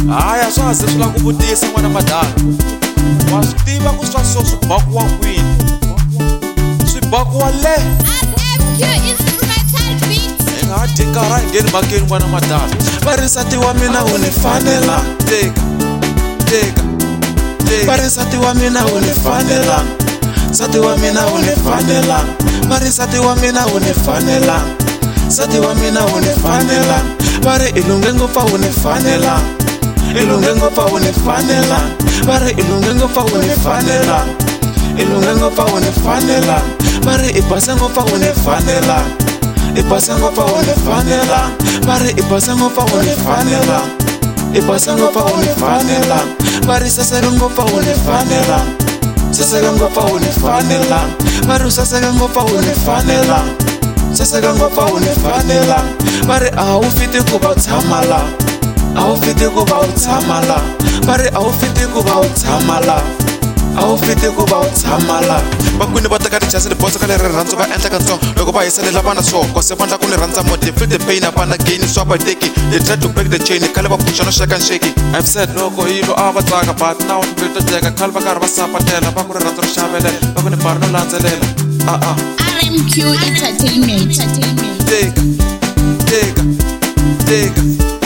haya swa ze swi la ku vutisa n'wana madala wa swi tiva ku swa so swi bakiwa kwini swi bakiwa le hi nga dyi nkarhi a hi ngheni makeni n'wana madala va ri nsati wa mina u ni fanela teka teka va ri nsati wa mina u ni fanela nsati wa mina u ni fanela va ri nsati wa mina u ni fanela nsati wa mina u ni fanela va ri ilunge ngopfa u ni fanela ilunge ngopfa u ni fanela va ri ilunge ngopfa u ni fanela ilunge ngopfa u ni fanela va ri i base ngopfa u ni fanela i base ngopfa u ni fanela va ri i base ngopfa u ni fanela i base ngopfa u ni fanela va ri saseka ngopfa u ni fanela saseka ngopfa u ni fanela va ri saseka ngopfa u ni fanela saseka ngopfa u ni fanela va ri a wu fiti ku va u tshama la a wu fiti ku va u tshama la va ri a wu fiti ku va u tshama la a wu fiti ku va u tshama la vakwini va teka tichasi ni bosa ka leri rirhandzu va endla katsongo loko va hiselela vana swoko se vandla ku ni rhandza mode feel the pain vana gain swa va teki they try to break the chain khale va phuxa no shake and shake I've said loko yilo a va tsaka but now ni vito teka khale va karhi va sapatela va ku ri rhandzu ro xavelela va ku ni bari no landzelela RMQ Entertainment teka teka teka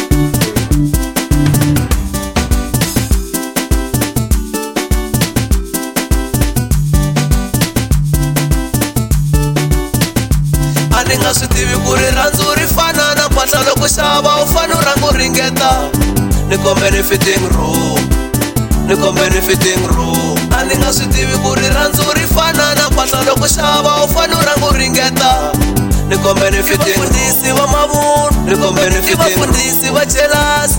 ni nga swi tivi ku ri rhandzu ri fana na mpahla loko xava u fane u rhanga u ringeta ni kombe ni fitting room ni kombe ni fitting room a ni nga swi tivi ku ri rhandzu ri fana na mpahla loko xava u fane u rhanga u ringeta ni kombe ni fitting room vafundhisi va mavun'wa ni kombe ni fitting room vafundhisi va jealous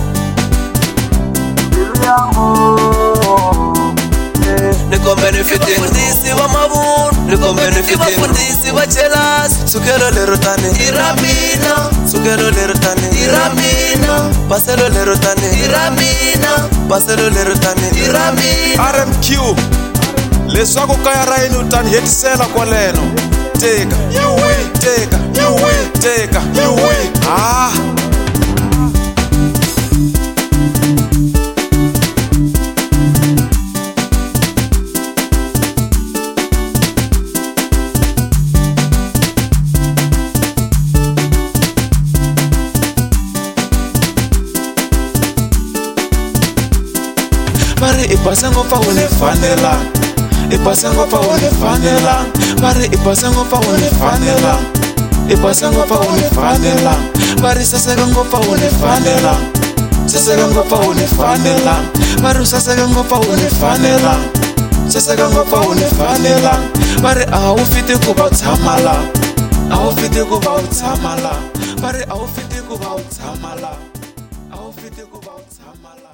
ni kombe ni fitting room vafundhisi va mavun'wa ni kombe ni fitting room vafundhisi va jealous sukelo lero tani i ra mina sukelo lero tani i ra mina paselo lero tani i ra mina paselo lero tani i ra mina RMQ leswaku kaya ra yini u ta ni hetisela kwaleno teka you win teka you win teka you win va ri i base ngopfa u ni fanela i base ngopfa u ni fanela va ri i base ngopfa u ni fanela i base ngopfa u ni fanela va ri saseka ngopfa u ni fanela saseka ngopfa u ni fanela va ri saseka ngopfa u ni fanela saseka ngopfa u ni fanela va ri a wu fiti ku va u tshama la a wu fiti ku va u tshama la va ri a wu fiti ku va u tshama la a wu fiti ku va u tshama la